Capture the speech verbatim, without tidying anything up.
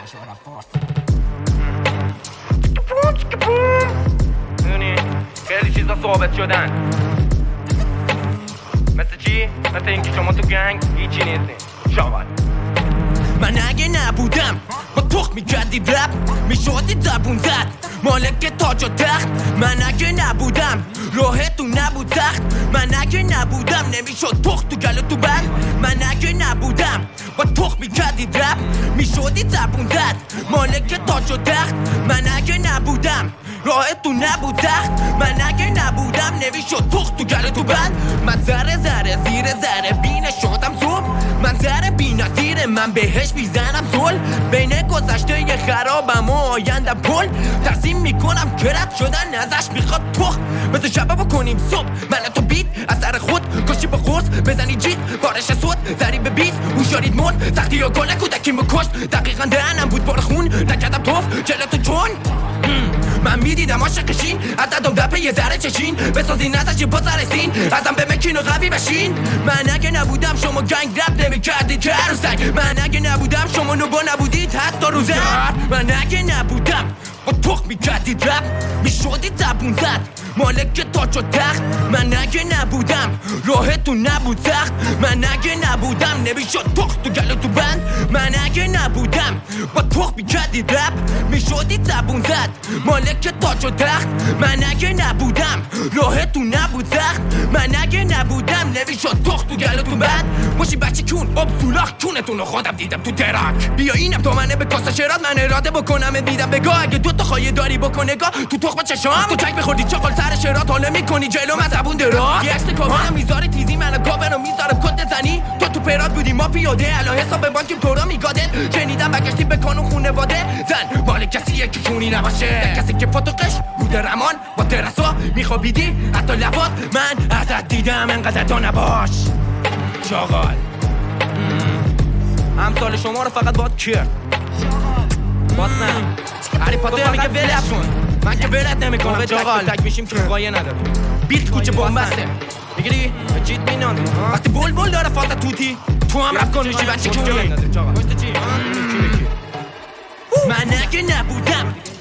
میدونی خیلی چیزا ثابت شدن، مثل چی؟ مثل اینکه شما تو گنگ هیچی نیستین. شاول من اگه نبودم با تخت میکردی رپ میشدی زبون زد مالک تاج و تخت. من اگه نبودم راهتون نبود سخت. من اگه نبودم نمیشد تخت تو گلو تو بند. من اگه نبودم با تخت میکردی رپ میشدی زبون زد مالک تاج و تخت. من اگه نبودم راهتون نبود سخت. من اگه نبودم نمیشد تخت تو گلو تو بند. من ذره ذره زیر ذره بینه شدم زوب. من ذره بی‌نظیره من بهش میزنم زل. بین گذشته یه خرابم و آیندم پل. تصمیم میکنم که رد شدن ازش میخواد تخت. مثل شبه بکنیم صبح من تو بیت از سر خود کشی با قرص بزنی جیت بارش سود زری به بیت هوشیارید مرد سختی یا گل کودکیم بکشت. دقیقا دهنم بود بار خون نکردم توف جلتو چون من میدیدم عاشقشین از دادم دپه یه ذره چشین بسازین ازش یه پا سرسین ازم به مکین و قوی بشین. من اگه نبودم شما گنگ رپ نمیکردید که هر سگ. من اگه نبودم شما نوبا نبودید حتی روزه. من اگه نبودم با تخت میکردید رپ میشدید زبون زد مالک تاج و تخت. من اگه نبودم راهتون نبود سخت. من اگه نبودم نمیشد تخت تو گلو تو بند. من اگه نبودم با تخت میکردید رپ میشدید زبون زد مالک تاج و تخت. من اگه نبودم راهتون نبود سخت. من اگه نبودم نمیشد تخت تو گلو تو بند. ماشی بچه کون آب سولاخ کونتون رو خودم دیدم تو ترک. بیا اینم تو منه به کاسه شرات من اراده بکنم دیدم بگاه. اگه دو تا خواهی داری بکنه گاه تو تخم چشام تو تک بخوردی چاقال سر شرات حالا میکنی جلو من زبون دراز. یه عکس کامانم میذاره تیزی منو کابرو میذارم کد زنی. تو تو پرات بودی ما پیاده الان حساب بانکیم تو رو میگادت. شنیدم بگشتی به کانون خونواده زن مال کسیه که خونی نباشه. کسی که پاتوقش بود رمان با ترسا میخوابیدی حتی لبات. من ازت دیدم انقدر تو نباش چاقال. امثال شما رو فقط باید کرد باسم هری پاتر میگه ولت کن. من که ولت نمیکنم چاقال. تک میشیم که قایه نداریم بیت کوچه بومبسته میگیری به جیت مینان وقتی بول بول داره فاز توتی تو هم رفت کن میشی بچه کونی. من اگه نبودم